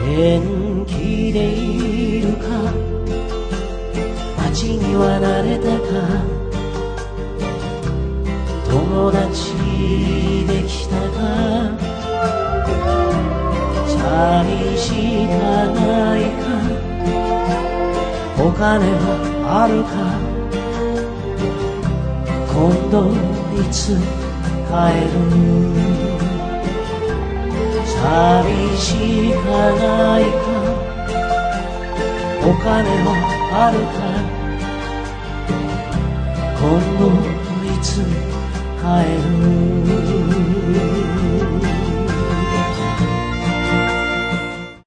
元気でいるか、街には慣れたか、友達できたか、寂しかないか、お金はあるか、今度いつ帰る、寂しかないか、お金はあるか、今度いつ帰る。